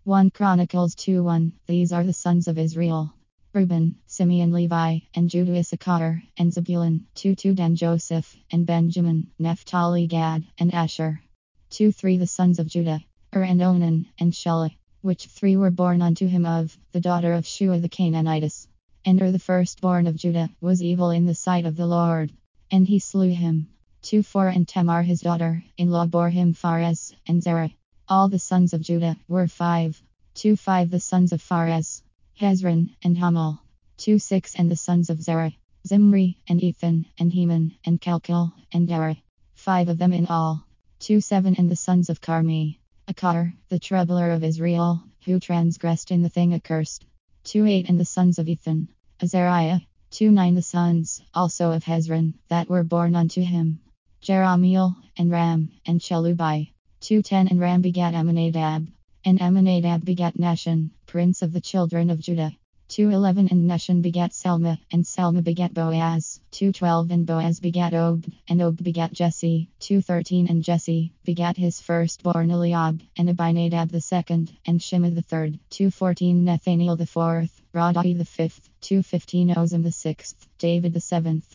1 Chronicles 2:1. These are the sons of Israel: Reuben, Simeon, Levi, and Judah, Issachar, and Zebulun. 2 Dan, Joseph, and Benjamin, Naphtali, Gad, and Asher. 3 The sons of Judah: and Onan, and Shelah, which 3 were born unto him of the daughter of Shua the Canaanitess. And the firstborn of Judah was evil in the sight of the Lord, and he slew him. 4 And Tamar his daughter-in-law bore him Pharez and Zerah. All the sons of Judah were 5. 5 The sons of Pharez: Hezron and Hamal. 6 And the sons of Zerah: Zimri, and Ethan, and Heman, and Calcol, and Dara. 5 of them in all. 7 And the sons of Carmi: Achar, the troubler of Israel, who transgressed in the thing accursed. 8 And the sons of Ethan: Azariah. 9 The sons also of Hezron that were born unto him: Jerahmeel, and Ram, and Chelubai. 10 And Ram begat Amminadab, and Amminadab begat Nahshon, prince of the children of Judah. 11 And Nahshon begat Salma, and Salma begat Boaz. 12 And Boaz begat Obed, and Obed begat Jesse. 13 And Jesse begat his firstborn Eliab, and Abinadab the second, and Shimei the third. 14 Nathaniel the fourth, Radai the fifth. 15 Ozem the sixth, David the seventh.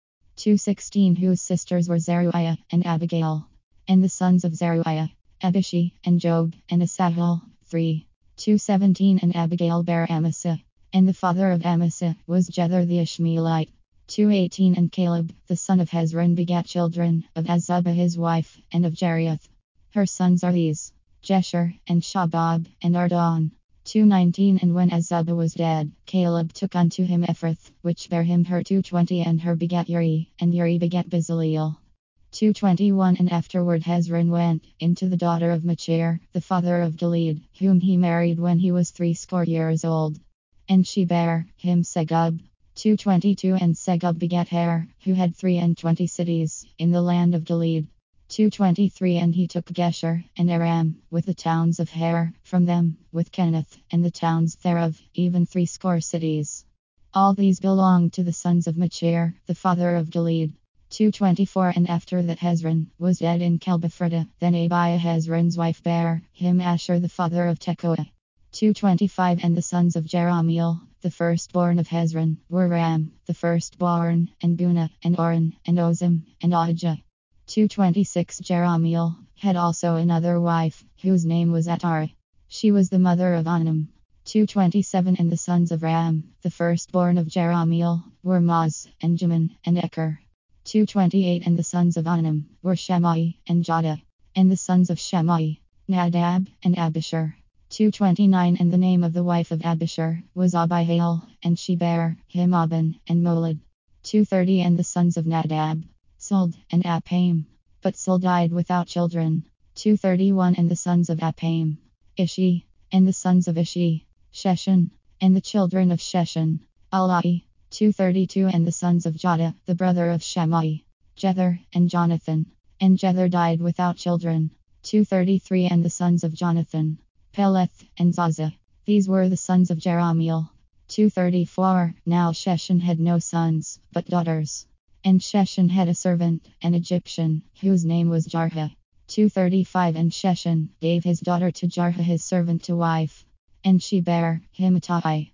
16 Whose sisters were Zeruiah and Abigail. And the sons of Zeruiah: Abishai, and Job, and Asahel. 3. 17 And Abigail bare Amasa. And the father of Amasa was Jether the Ishmaelite. 18 And Caleb, the son of Hezron, begat children of Azubah his wife, and of Jerioth. Her sons are these: Jesher, and Shobab, and Ardon. 19 And when Azubah was dead, Caleb took unto him Ephrath, which bare him her. 20 And her begat Uri, and Uri begat Bezaleel. 21 And afterward Hezron went into the daughter of Machir, the father of Gilead, whom he married when he was 60 years old. And she bare him Segub. 22 And Segub begat Her, who had 23 cities in the land of Gilead. 23 And he took Gesher, and Aram, with the towns of Her, from them, with Kenneth, and the towns thereof, even 60 cities. All these belonged to the sons of Machir, the father of Gilead. 24 And after that Hezron was dead in Calbephreda, then Abiah Hezron's wife bare him Asher the father of Tekoa. 25 And the sons of Jerahmeel, the firstborn of Hezron, were Ram, the firstborn, and Bunah, and Oren, and Ozem, and Ahijah. 26 Jerahmeel had also another wife, whose name was Atara. She was the mother of Onam. 27 And the sons of Ram, the firstborn of Jerahmeel, were Maz, and Jamin, and Eker. 28 And the sons of Onam were Shammai, and Jada. And the sons of Shammai: Nadab, and Abishur. 29 And the name of the wife of Abishur was Abihail, and she bare him Aban, and Molid. 30 And the sons of Nadab: Suld, and Apam. But Suld died without children. 31 And the sons of Apam: Ishi. And the sons of Ishi: Sheshan. And the children of Sheshan: Alai. 32 And the sons of Jada, the brother of Shammai: Jether, and Jonathan. And Jether died without children. 33 And the sons of Jonathan: Peleth, and Zaza. These were the sons of Jerahmeel. 34 Now Sheshan had no sons, but daughters. And Sheshan had a servant, an Egyptian, whose name was Jarha. 35 And Sheshan gave his daughter to Jarha his servant to wife. And she bare him Attai.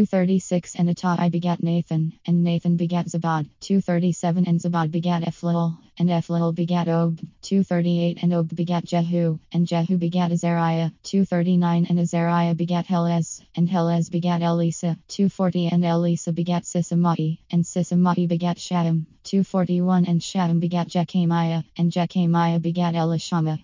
36 And Attai begat Nathan, and Nathan begat Zabad. 37 And Zabad begat Ephlil, and Ephlil begat Obed. 38 And Obed begat Jehu, and Jehu begat Azariah. 39 And Azariah begat Helez, and Helez begat Elisa. 40 And Elisa begat Sisamai, and Sisamai begat Shaham. 41 And Shaham begat Jechamiah, and Jechamiah begat Elishama.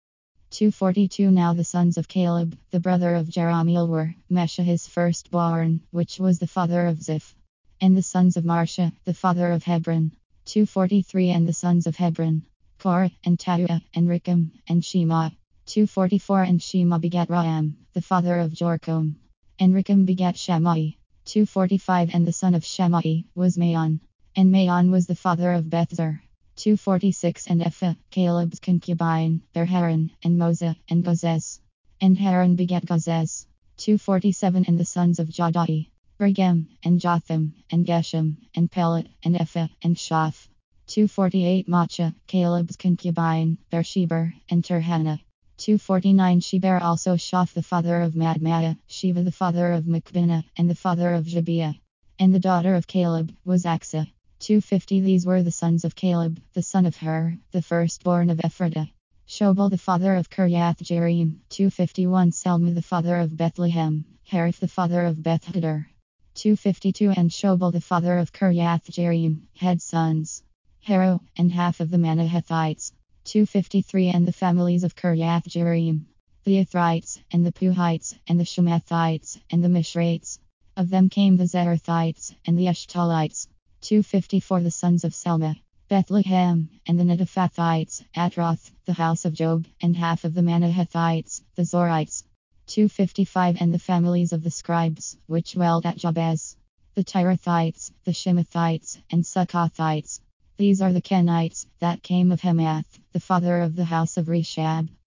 42 Now the sons of Caleb, the brother of Jerahmeel, were Mesha his firstborn, which was the father of Ziph. And the sons of Marsha, the father of Hebron. 43 And the sons of Hebron: Korah, and Tahuah, and Recham, and Shema. 44 And Shema begat Ram, the father of Jorcom. And Recham begat Shammai. 45 And the son of Shammai was Maon. And Maon was the father of Bethzer. 46 And Ephah, Caleb's concubine, bare Haran, and Mosa, and Gozez. And Haran begat Gozez. 47 And the sons of Jadai: Regem, and Jotham, and Geshem, and Pelet, and Ephah, and Shaph. 248 Macha, Caleb's concubine, Beersheba, and Terhana. 249 Sheber also Shaph the father of Madmada, Sheva the father of Machbena, and the father of Jabiah. And the daughter of Caleb was Axa. 250 These were the sons of Caleb, the son of Hur, the firstborn of Ephratah. Shobal the father of Kirjath Jearim. 251 Salma the father of Bethlehem, Harith the father of Bethhader. 252 And Shobal the father of Kirjath Jearim had sons, Hero, and half of the Manahethites. 253 And the families of Kirjath Jearim, the Ithrites, and the Puhites, and the Shemethites, and the Mishrates. Of them came the Zerethites, and the Eshtalites. 254 The sons of Selma, Bethlehem, and the Netophathites, Atroth, the house of Job, and half of the Manahethites, the Zorites. 255 And the families of the scribes, which dwelt at Jabez, the Tirathites, the Shemethites, and Succothites. These are the Kenites, that came of Hemath, the father of the house of Reshab.